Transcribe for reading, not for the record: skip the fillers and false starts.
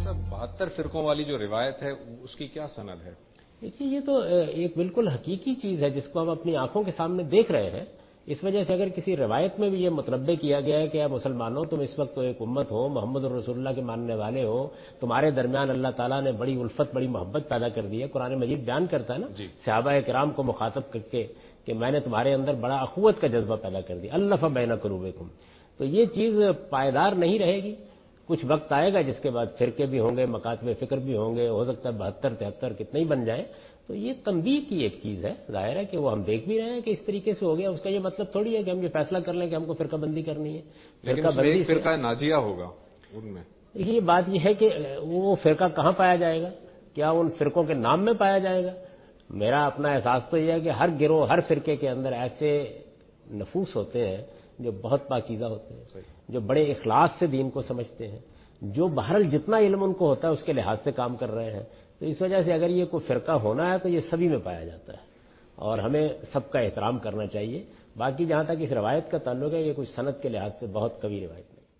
صاحب 72 فرقوں والی جو روایت ہے اس کی کیا سند ہے؟ دیکھیے یہ تو ایک بالکل حقیقی چیز ہے جس کو ہم اپنی آنکھوں کے سامنے دیکھ رہے ہیں. اس وجہ سے اگر کسی روایت میں بھی یہ متنبع کیا گیا ہے کہ اے مسلمانوں تم اس وقت تو ایک امت ہو، محمد رسول اللہ کے ماننے والے ہو، تمہارے درمیان اللہ تعالیٰ نے بڑی الفت بڑی محبت پیدا کر دی ہے. قرآن مجید بیان کرتا ہے نا صحابہ کرام کو مخاطب کر کے کہ میں نے تمہارے اندر بڑا اخوت کا جذبہ پیدا کر دیا، الف بین قلوبکم. تو یہ چیز پائیدار نہیں رہے گی. کچھ وقت آئے گا جس کے بعد فرقے بھی ہوں گے، مکاتب فکر بھی ہوں گے، ہو سکتا ہے 72 73 کتنے ہی بن جائیں. تو یہ تنبیہ کی ایک چیز ہے، ظاہر ہے کہ وہ ہم دیکھ بھی رہے ہیں کہ اس طریقے سے ہو گیا. اس کا یہ مطلب تھوڑی ہے کہ ہم یہ فیصلہ کر لیں کہ ہم کو فرقہ بندی کرنی ہے. لیکن اس میں ایک فرقہ ناجیہ ہوگا ان میں. یہ بات یہ ہے کہ وہ فرقہ کہاں پایا جائے گا؟ کیا ان فرقوں کے نام میں پایا جائے گا؟ میرا اپنا احساس تو یہ ہے کہ ہر گروہ ہر فرقے کے اندر ایسے نفوس ہوتے ہیں جو بہت پاکیزہ ہوتے ہیں، جو بڑے اخلاص سے دین کو سمجھتے ہیں، جو بہرحال جتنا علم ان کو ہوتا ہے اس کے لحاظ سے کام کر رہے ہیں. تو اس وجہ سے اگر یہ کوئی فرقہ ہونا ہے تو یہ سبھی میں پایا جاتا ہے اور ہمیں سب کا احترام کرنا چاہیے. باقی جہاں تک اس روایت کا تعلق ہے یہ کچھ سند کے لحاظ سے بہت قوی روایت